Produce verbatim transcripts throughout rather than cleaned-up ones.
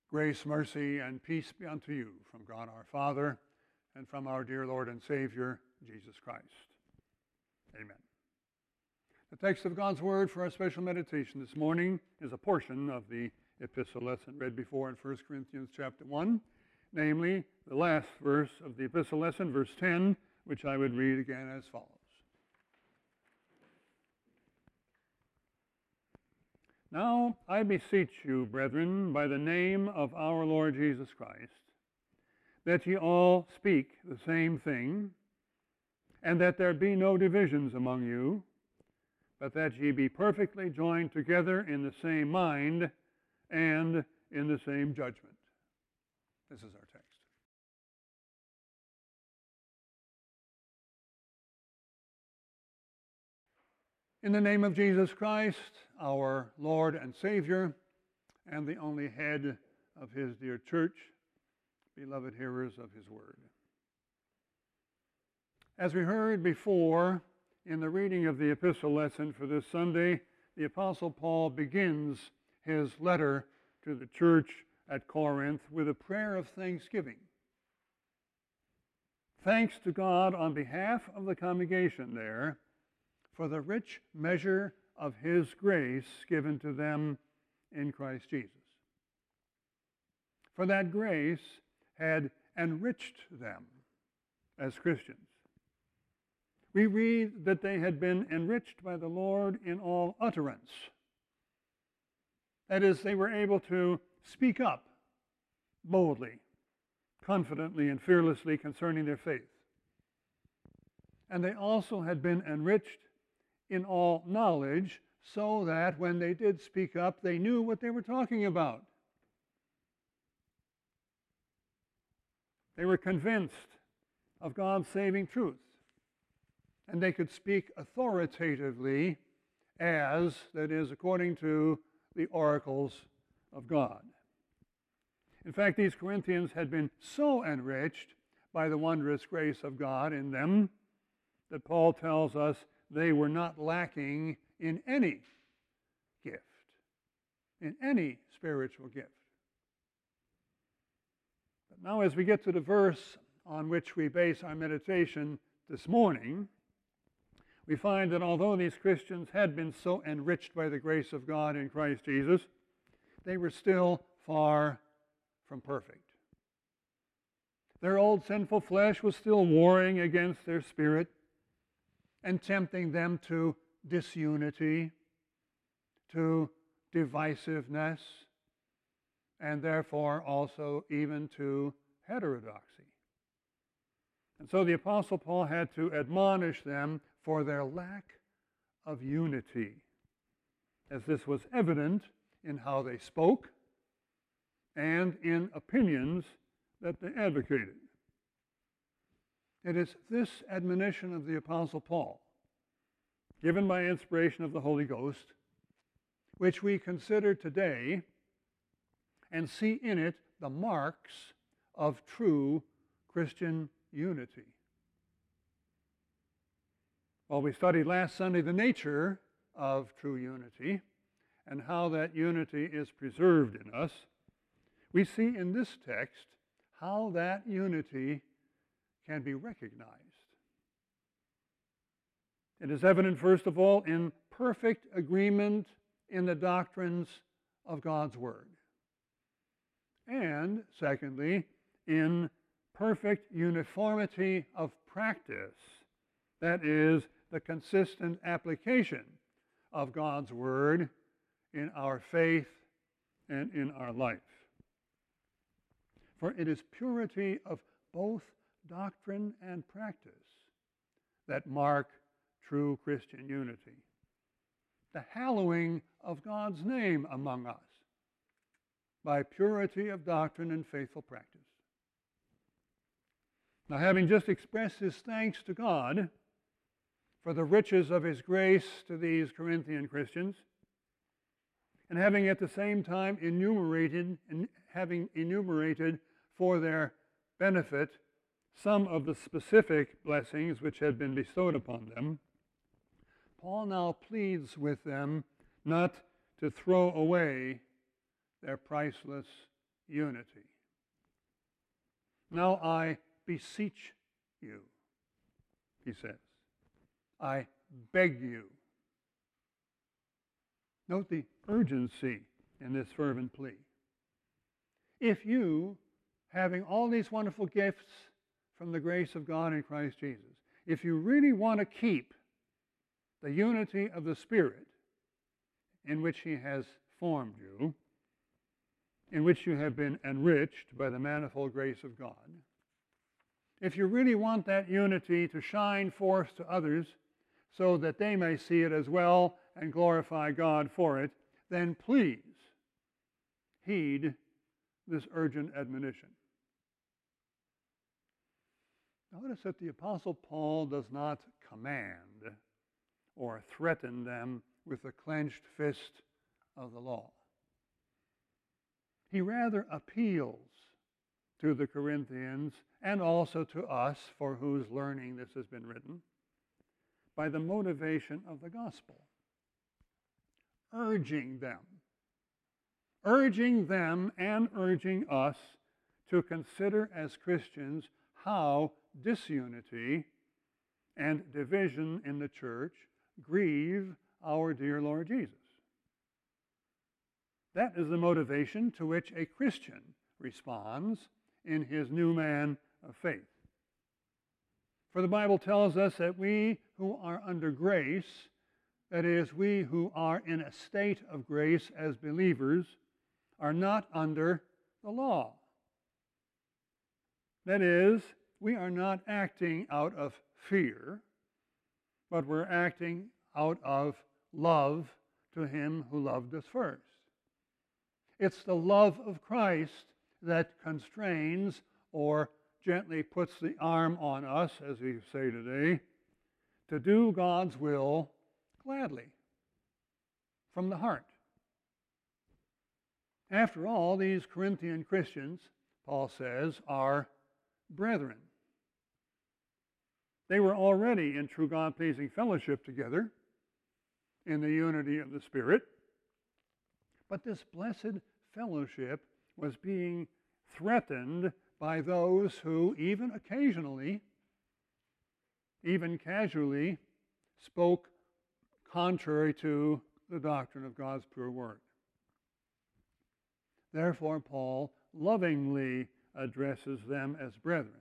Grace, mercy, and peace be unto you from God our Father and from our dear Lord and Savior, Jesus Christ. Amen. The text of God's Word for our special meditation this morning is a portion of the epistle lesson read before in First Corinthians chapter one, namely the last verse of the epistle lesson, verse ten, which I would read again as follows. Now I beseech you, brethren, by the name of our Lord Jesus Christ, that ye all speak the same thing, and that there be no divisions among you, but that ye be perfectly joined together in the same mind and in the same judgment. This is our text. In the name of Jesus Christ, our Lord and Savior, and the only head of his dear church, beloved hearers of his word. As we heard before in the reading of the epistle lesson for this Sunday, the Apostle Paul begins his letter to the church at Corinth with a prayer of thanksgiving. Thanks to God on behalf of the congregation there for the rich measure of his grace given to them in Christ Jesus. For that grace had enriched them as Christians. We read that they had been enriched by the Lord in all utterance. That is, they were able to speak up boldly, confidently, and fearlessly concerning their faith. And they also had been enriched in all knowledge, so that when they did speak up, they knew what they were talking about. They were convinced of God's saving truth, and they could speak authoritatively as, that is, according to the oracles of God. In fact, these Corinthians had been so enriched by the wondrous grace of God in them that Paul tells us they were not lacking in any gift, in any spiritual gift. But now as we get to the verse on which we base our meditation this morning, we find that although these Christians had been so enriched by the grace of God in Christ Jesus, they were still far from perfect. Their old sinful flesh was still warring against their spirit and tempting them to disunity, to divisiveness, and therefore also even to heterodoxy. And so the Apostle Paul had to admonish them for their lack of unity, as this was evident in how they spoke and in opinions that they advocated. It is this admonition of the Apostle Paul, given by inspiration of the Holy Ghost, which we consider today and see in it the marks of true Christian unity. Well, we studied last Sunday the nature of true unity and how that unity is preserved in us. We see in this text how that unity can be recognized. It is evident, first of all, in perfect agreement in the doctrines of God's Word. And, secondly, in perfect uniformity of practice. That is, the consistent application of God's Word in our faith and in our life. For it is purity of both doctrine and practice that mark true Christian unity. The hallowing of God's name among us by purity of doctrine and faithful practice. Now, having just expressed his thanks to God for the riches of his grace to these Corinthian Christians, and having at the same time enumerated and having enumerated for their benefit some of the specific blessings which had been bestowed upon them, Paul now pleads with them not to throw away their priceless unity. Now I beseech you, he says. I beg you. Note the urgency in this fervent plea. If you, having all these wonderful gifts from the grace of God in Christ Jesus, if you really want to keep the unity of the Spirit in which he has formed you, in which you have been enriched by the manifold grace of God, if you really want that unity to shine forth to others so that they may see it as well and glorify God for it, then please heed this urgent admonition. Notice that the Apostle Paul does not command or threaten them with the clenched fist of the law. He rather appeals to the Corinthians and also to us, for whose learning this has been written, by the motivation of the gospel, urging them, urging them and urging us to consider as Christians how disunity and division in the church grieve our dear Lord Jesus. That is the motivation to which a Christian responds in his new man of faith. For the Bible tells us that we who are under grace, that is, we who are in a state of grace as believers, are not under the law. That is, we are not acting out of fear, but we're acting out of love to him who loved us first. It's the love of Christ that constrains or gently puts the arm on us, as we say today, to do God's will gladly, from the heart. After all, these Corinthian Christians, Paul says, are brethren. They were already in true God-pleasing fellowship together in the unity of the Spirit, but this blessed fellowship was being threatened by those who, even occasionally, even casually, spoke contrary to the doctrine of God's pure word. Therefore, Paul lovingly addresses them as brethren,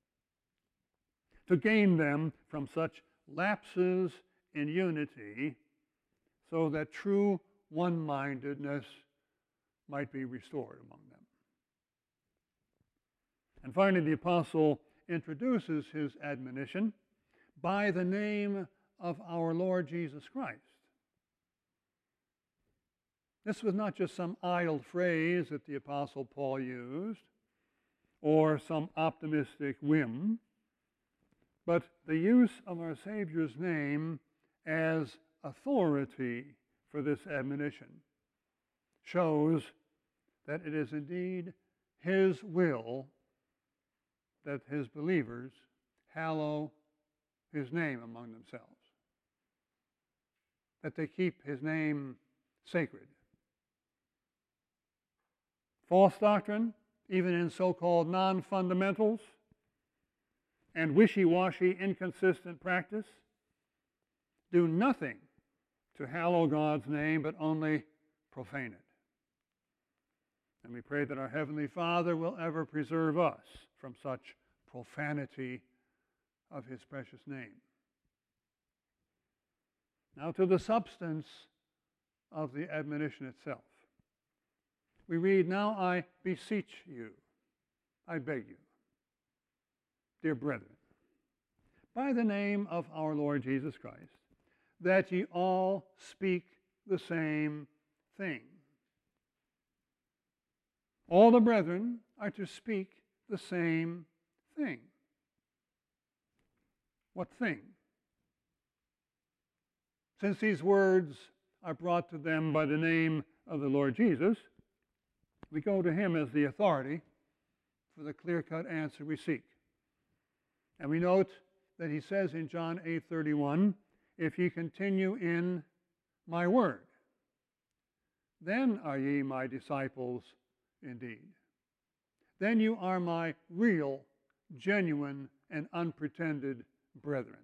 to gain them from such lapses in unity so that true one-mindedness might be restored among them. And finally, the apostle introduces his admonition by the name of our Lord Jesus Christ. This was not just some idle phrase that the apostle Paul used or some optimistic whim, but the use of our Savior's name as authority for this admonition shows that it is indeed his will that his believers hallow his name among themselves, that they keep his name sacred. False doctrine, even in so-called non-fundamentals, and wishy-washy, inconsistent practice, do nothing to hallow God's name, but only profane it. And we pray that our Heavenly Father will ever preserve us from such profanity of his precious name. Now to the substance of the admonition itself. We read, "Now I beseech you, I beg you, dear brethren, by the name of our Lord Jesus Christ, that ye all speak the same thing." All the brethren are to speak the same thing. What thing? Since these words are brought to them by the name of the Lord Jesus, we go to him as the authority for the clear-cut answer we seek. And we note that he says in John eight thirty-one, "If ye continue in my word, then are ye my disciples indeed." then you are my real, genuine, and unpretended brethren.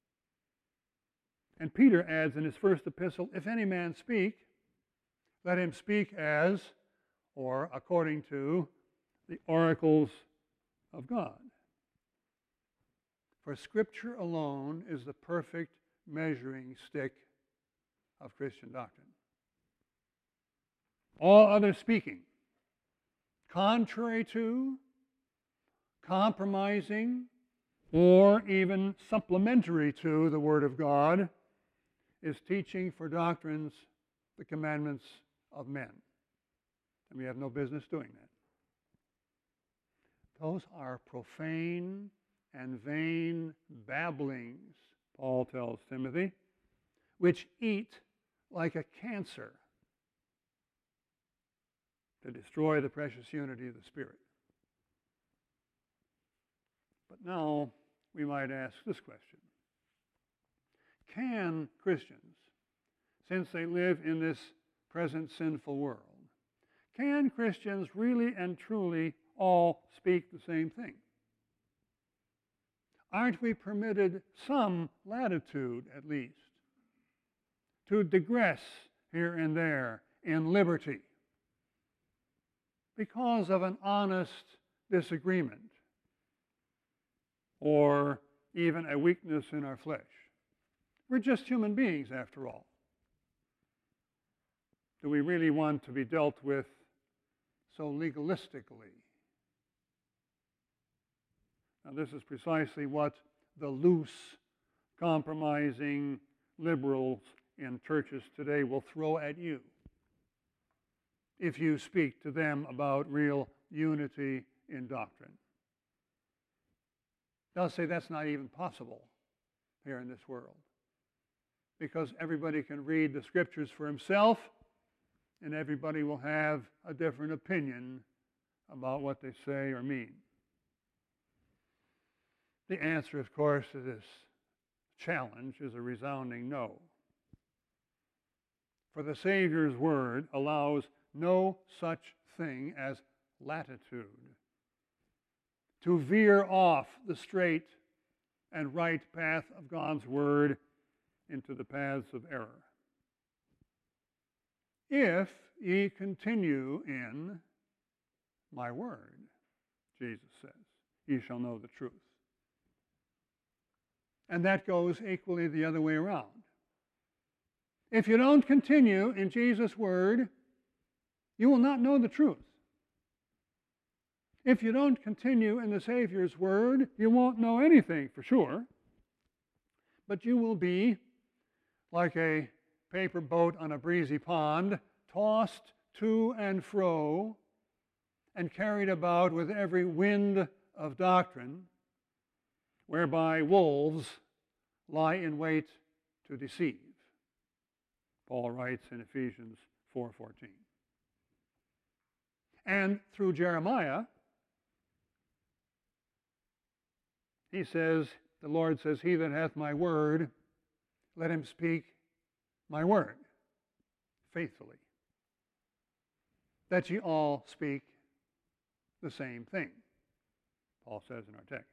And Peter adds in his first epistle, if any man speak, let him speak as, or according to, the oracles of God. For Scripture alone is the perfect measuring stick of Christian doctrine. All other speaking, contrary to, compromising, or even supplementary to the Word of God, is teaching for doctrines the commandments of men. And we have no business doing that. Those are profane and vain babblings, Paul tells Timothy, which eat like a cancer to destroy the precious unity of the Spirit. But now we might ask this question. Can Christians, since they live in this present sinful world, can Christians really and truly all speak the same thing? Aren't we permitted some latitude, at least, to digress here and there in liberty because of an honest disagreement or even a weakness in our flesh? We're just human beings, after all. Do we really want to be dealt with so legalistically? Now, this is precisely what the loose, compromising liberals in churches today will throw at you if you speak to them about real unity in doctrine. They'll say that's not even possible here in this world, because everybody can read the Scriptures for himself, and everybody will have a different opinion about what they say or mean. The answer, of course, to this challenge is a resounding no. For the Savior's word allows no such thing as latitude to veer off the straight and right path of God's word into the paths of error. If ye continue in my word, Jesus says, ye shall know the truth. And that goes equally the other way around. If you don't continue in Jesus' word, you will not know the truth. If you don't continue in the Savior's word, you won't know anything for sure, but you will be like a paper boat on a breezy pond, tossed to and fro and carried about with every wind of doctrine, whereby wolves lie in wait to deceive. Paul writes in Ephesians four fourteen. And through Jeremiah, he says, the Lord says, he that hath my word, let him speak my word faithfully, that ye all speak the same thing, Paul says in our text.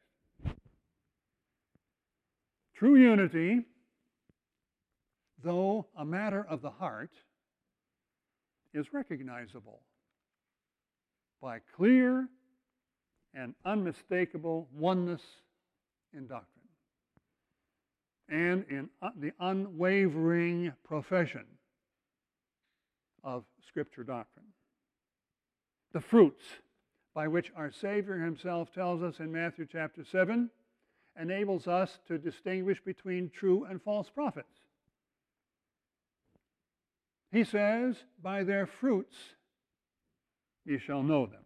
True unity, though a matter of the heart, is recognizable by clear and unmistakable oneness in doctrine and in the unwavering profession of Scripture doctrine. The fruits by which our Savior himself tells us in Matthew chapter seven enables us to distinguish between true and false prophets. He says, by their fruits ye shall know them.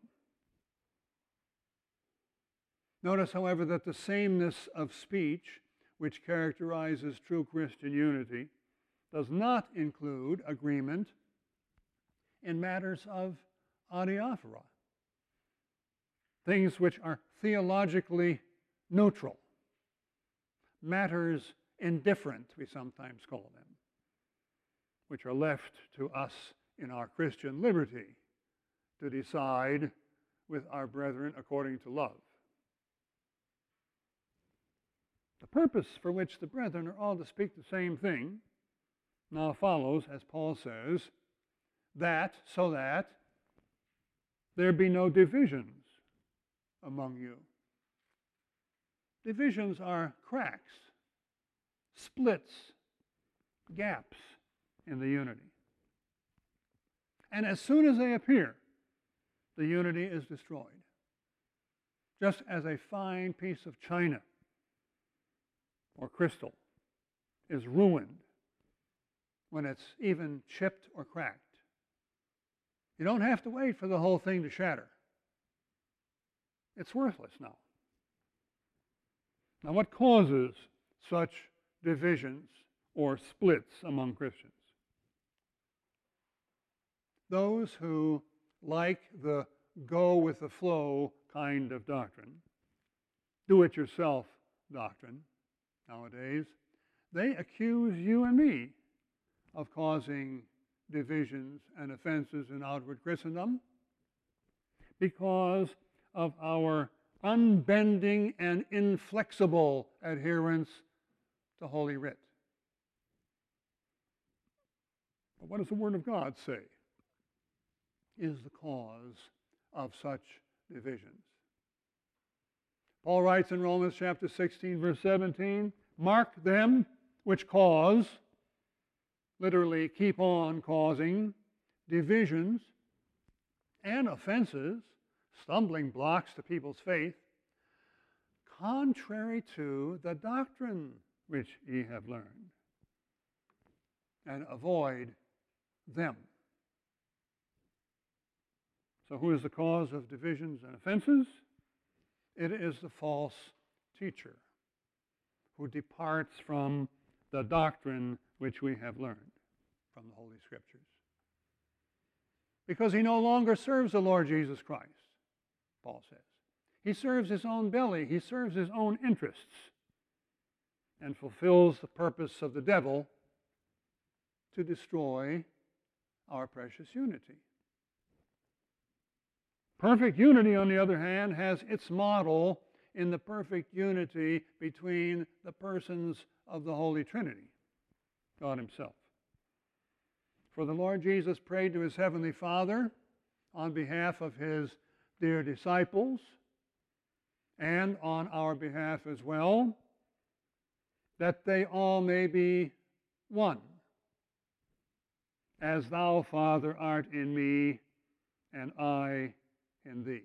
Notice, however, that the sameness of speech which characterizes true Christian unity does not include agreement in matters of adiaphora, things which are theologically neutral, matters indifferent, we sometimes call them, which are left to us in our Christian liberty to decide with our brethren according to love. The purpose for which the brethren are all to speak the same thing now follows, as Paul says, that, so that there be no divisions among you. Divisions are cracks, splits, gaps in the unity. And as soon as they appear, the unity is destroyed. Just as a fine piece of china or crystal is ruined when it's even chipped or cracked. You don't have to wait for the whole thing to shatter. It's worthless now. Now, what causes such divisions or splits among Christians? Those who like the go with the flow kind of doctrine, do-it-yourself doctrine nowadays, they accuse you and me of causing divisions and offenses in outward Christendom because of our unbending and inflexible adherence to Holy Writ. But what does the Word of God say is the cause of such divisions? Paul writes in Romans chapter sixteen, verse seventeen, mark them which cause, literally keep on causing, divisions and offenses, stumbling blocks to people's faith, contrary to the doctrine which ye have learned, and avoid them. So who is the cause of divisions and offenses? It is the false teacher who departs from the doctrine which we have learned from the Holy Scriptures. Because he no longer serves the Lord Jesus Christ, Paul says. He serves his own belly. He serves his own interests and fulfills the purpose of the devil to destroy our precious unity. Perfect unity, on the other hand, has its model in the perfect unity between the persons of the Holy Trinity, God himself. For the Lord Jesus prayed to his heavenly Father on behalf of his dear disciples and on our behalf as well, that they all may be one, as thou, Father, art in me, and I in thee.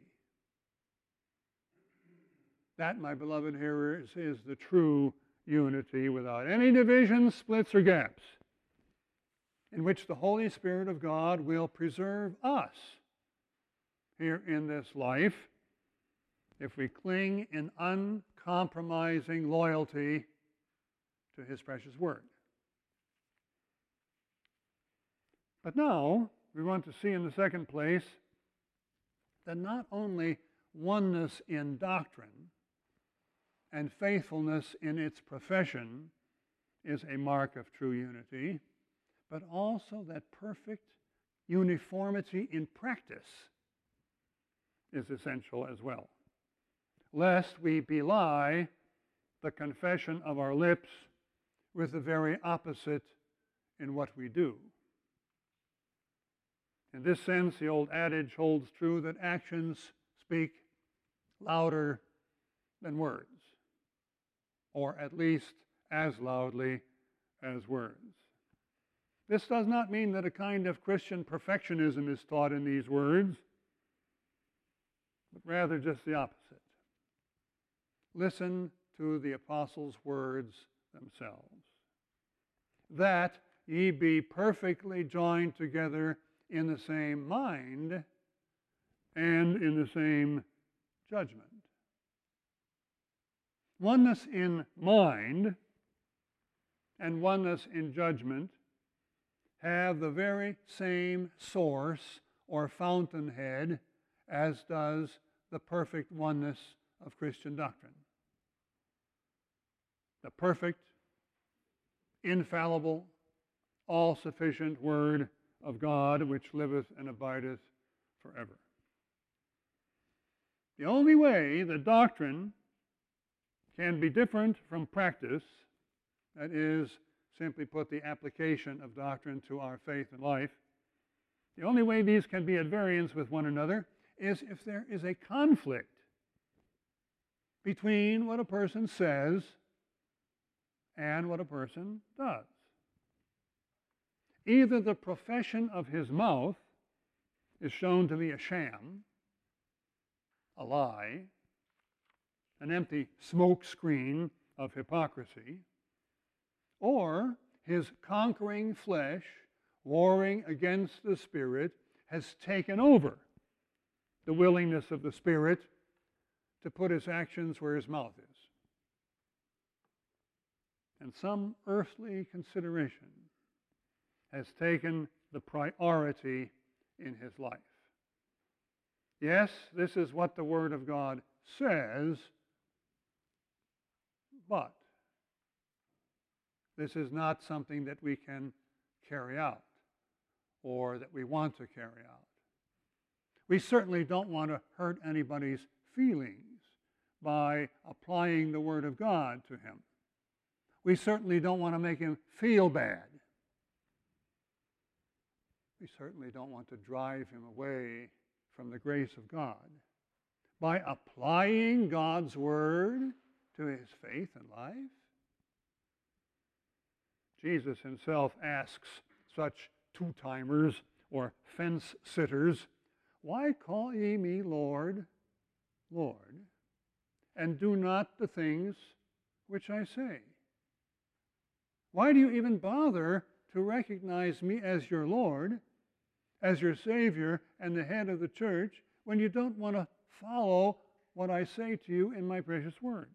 That, my beloved hearers, is the true unity without any divisions, splits, or gaps, in which the Holy Spirit of God will preserve us here in this life if we cling in uncompromising loyalty to his precious word. But now, we want to see in the second place that not only oneness in doctrine and faithfulness in its profession is a mark of true unity, but also that perfect uniformity in practice is essential as well, lest we belie the confession of our lips with the very opposite in what we do. In this sense, the old adage holds true that actions speak louder than words, or at least as loudly as words. This does not mean that a kind of Christian perfectionism is taught in these words, but rather just the opposite. Listen to the apostles' words themselves. That ye be perfectly joined together in the same mind and in the same judgment. Oneness in mind and oneness in judgment have the very same source or fountainhead as does the perfect oneness of Christian doctrine. The perfect, infallible, all-sufficient Word of God, which liveth and abideth forever. The only way the doctrine can be different from practice, that is, simply put, the application of doctrine to our faith and life, the only way these can be at variance with one another is if there is a conflict between what a person says and what a person does. Either the profession of his mouth is shown to be a sham, a lie, an empty smoke screen of hypocrisy, or his conquering flesh, warring against the Spirit, has taken over the willingness of the Spirit to put his actions where his mouth is. And some earthly consideration has taken the priority in his life. Yes, this is what the Word of God says, but this is not something that we can carry out or that we want to carry out. We certainly don't want to hurt anybody's feelings by applying the Word of God to him. We certainly don't want to make him feel bad. We certainly don't want to drive him away from the grace of God. By applying God's Word to his faith and life, Jesus himself asks such two-timers or fence-sitters, "Why call ye me Lord, Lord, and do not the things which I say? Why do you even bother to recognize me as your Lord, as your Savior and the head of the church, when you don't want to follow what I say to you in my precious Word?"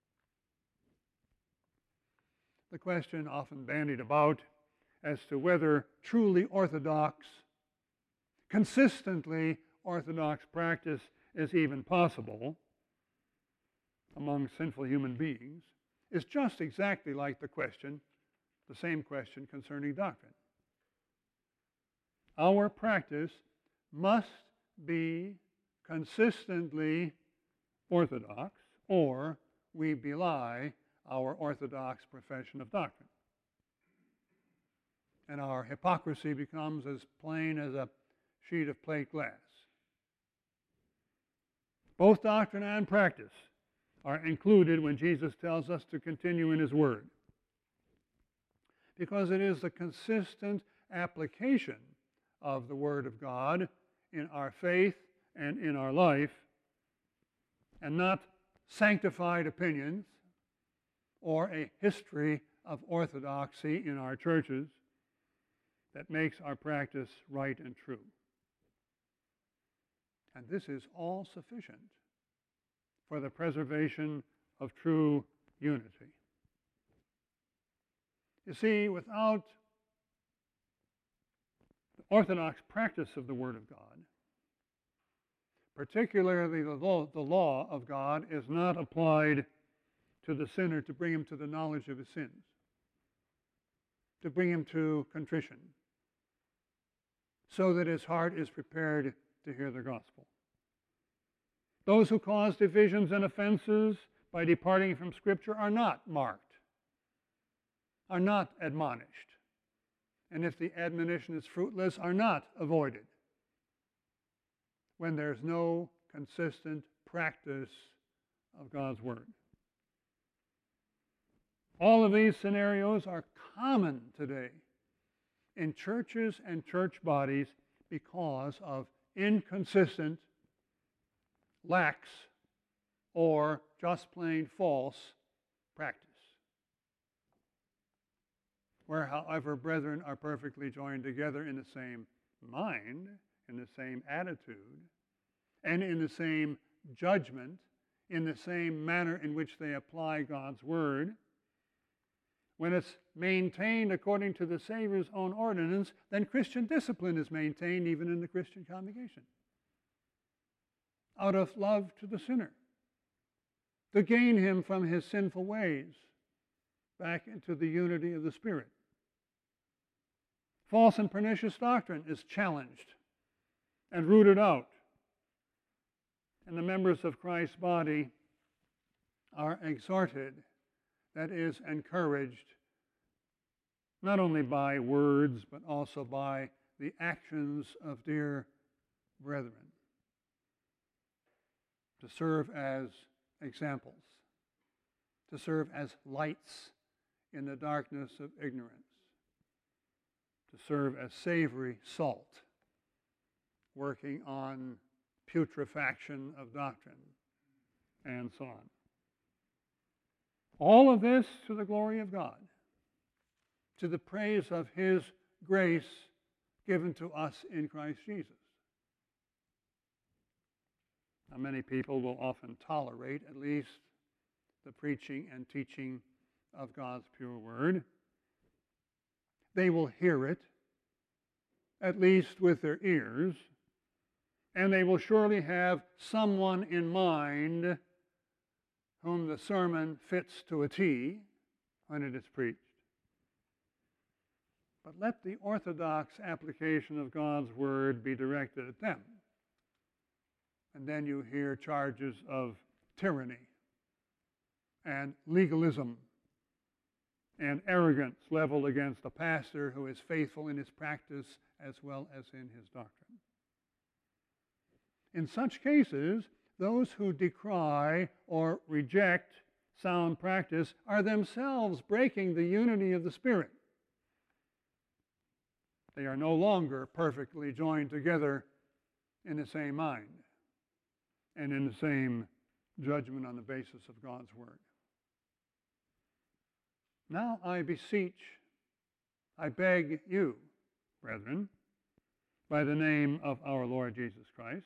The question often bandied about as to whether truly orthodox, consistently orthodox practice is even possible among sinful human beings is just exactly like the question, the same question concerning doctrine. Our practice must be consistently orthodox, or we belie our orthodox profession of doctrine. And our hypocrisy becomes as plain as a sheet of plate glass. Both doctrine and practice are included when Jesus tells us to continue in his Word, because it is the consistent application of the Word of God in our faith and in our life, and not sanctified opinions or a history of orthodoxy in our churches, that makes our practice right and true. And this is all sufficient for the preservation of true unity. You see, without the orthodox practice of the Word of God, particularly the law, the law of God is not applied to the sinner to bring him to the knowledge of his sins, to bring him to contrition, so that his heart is prepared to hear the gospel. Those who cause divisions and offenses by departing from Scripture are not marked, are not admonished, and if the admonition is fruitless, are not avoided, when there's no consistent practice of God's Word. All of these scenarios are common today in churches and church bodies because of inconsistent, lax, or just plain false practice, where, however, brethren are perfectly joined together in the same mind, in the same attitude, and in the same judgment, in the same manner in which they apply God's Word. When it's maintained according to the Savior's own ordinance, then Christian discipline is maintained even in the Christian congregation, out of love to the sinner, to gain him from his sinful ways back into the unity of the Spirit. False and pernicious doctrine is challenged and rooted out. and the members of Christ's body are exhorted, that is, encouraged, not only by words, but also by the actions of dear brethren, to serve as examples, to serve as lights in the darkness of ignorance, to serve as savory salt, working on putrefaction of doctrine, and so on. All of this to the glory of God, to the praise of His grace given to us in Christ Jesus. Now, many people will often tolerate, at least, the preaching and teaching of God's pure word. They will hear it, at least with their ears, and they will surely have someone in mind whom the sermon fits to a T when it is preached. But let the orthodox application of God's word be directed at them. And then you hear charges of tyranny and legalism and arrogance leveled against a pastor who is faithful in his practice as well as in his doctrine. In such cases, those who decry or reject sound practice are themselves breaking the unity of the Spirit. They are no longer perfectly joined together in the same mind and in the same judgment on the basis of God's word. Now I beseech, I beg you, brethren, by the name of our Lord Jesus Christ,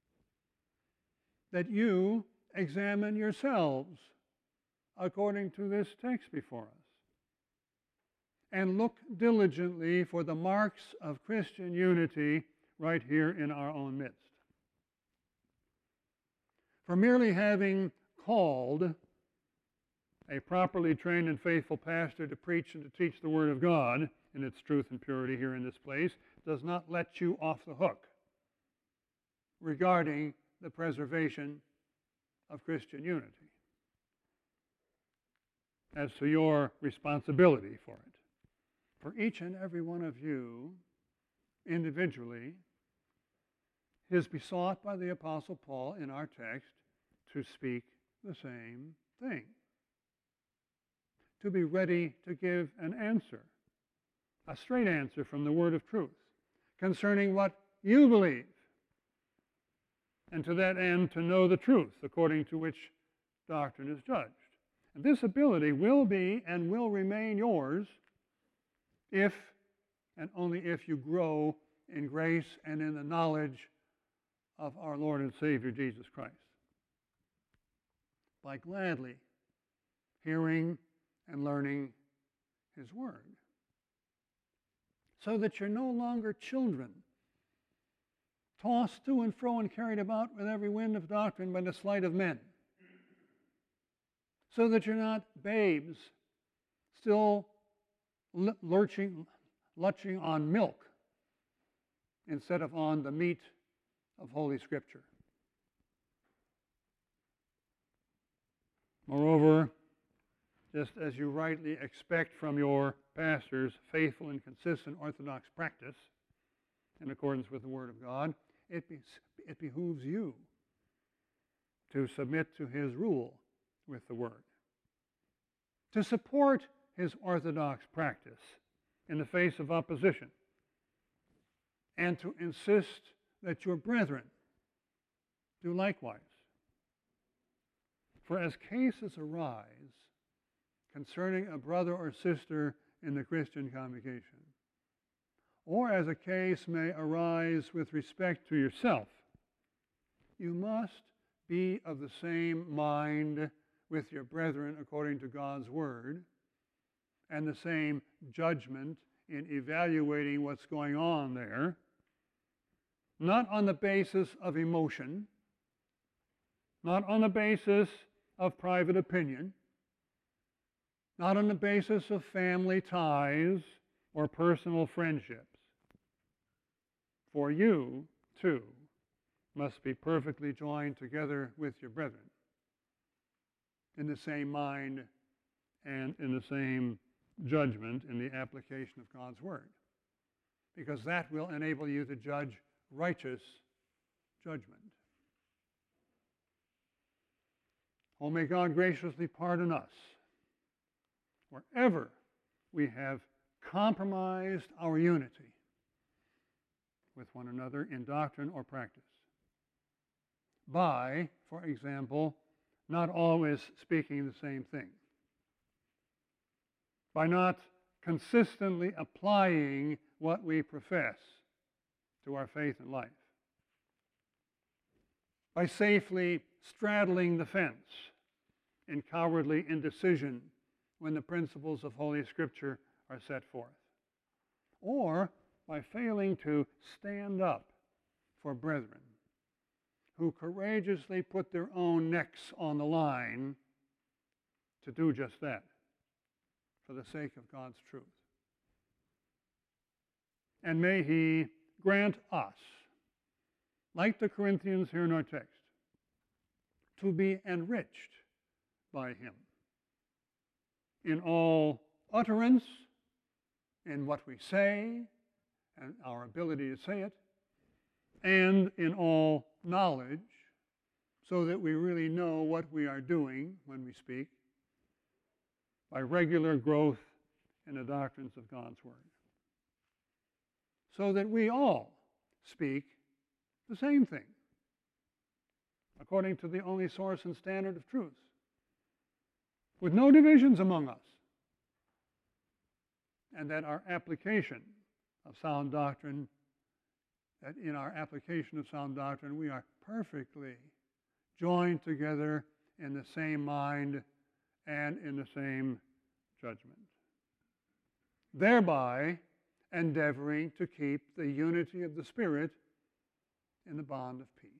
that you examine yourselves according to this text before us, and look diligently for the marks of Christian unity right here in our own midst. For merely having called a properly trained and faithful pastor to preach and to teach the Word of God in its truth and purity here in this place does not let you off the hook regarding the preservation of Christian unity. As to your responsibility for it, for each and every one of you individually is besought by the Apostle Paul in our text to speak the same thing, to be ready to give an answer, a straight answer from the word of truth concerning what you believe, and to that end to know the truth according to which doctrine is judged. And this ability will be and will remain yours if and only if you grow in grace and in the knowledge of our Lord and Savior Jesus Christ, by gladly hearing and learning His Word, so that you're no longer children, tossed to and fro and carried about with every wind of doctrine by the sleight of men, so that you're not babes, still lurching, lurching on milk instead of on the meat of Holy Scripture. Moreover, just as you rightly expect from your pastors faithful and consistent Orthodox practice in accordance with the Word of God, it, be, it behooves you to submit to His rule with the Word, to support His Orthodox practice in the face of opposition, and to insist that your brethren do likewise. For as cases arise concerning a brother or sister in the Christian congregation, or as a case may arise with respect to yourself, you must be of the same mind with your brethren according to God's word, and the same judgment in evaluating what's going on there, not on the basis of emotion, not on the basis of private opinion, not on the basis of family ties or personal friendships. For you, too, must be perfectly joined together with your brethren in the same mind and in the same judgment in the application of God's Word, because that will enable you to judge righteous judgment. Oh, may God graciously pardon us wherever we have compromised our unity with one another in doctrine or practice by, for example, not always speaking the same thing, by not consistently applying what we profess to our faith and life, by safely straddling the fence in cowardly indecision when the principles of Holy Scripture are set forth, or by failing to stand up for brethren who courageously put their own necks on the line to do just that for the sake of God's truth. And may He grant us, like the Corinthians here in our text, to be enriched by Him in all utterance, in what we say, and our ability to say it, and in all knowledge, so that we really know what we are doing when we speak, by regular growth in the doctrines of God's Word, so that we all speak the same thing, according to the only source and standard of truth, with no divisions among us, and that our application of sound doctrine, that in our application of sound doctrine we are perfectly joined together in the same mind and in the same judgment, thereby endeavoring to keep the unity of the Spirit in the bond of peace.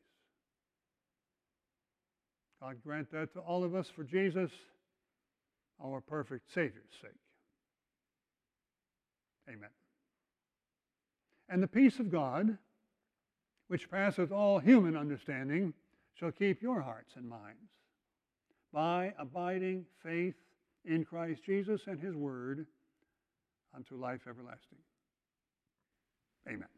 God grant that to all of us for Jesus, our perfect Savior's sake. Amen. And the peace of God, which passeth all human understanding, shall keep your hearts and minds by abiding faith in Christ Jesus and His Word unto life everlasting. Amen.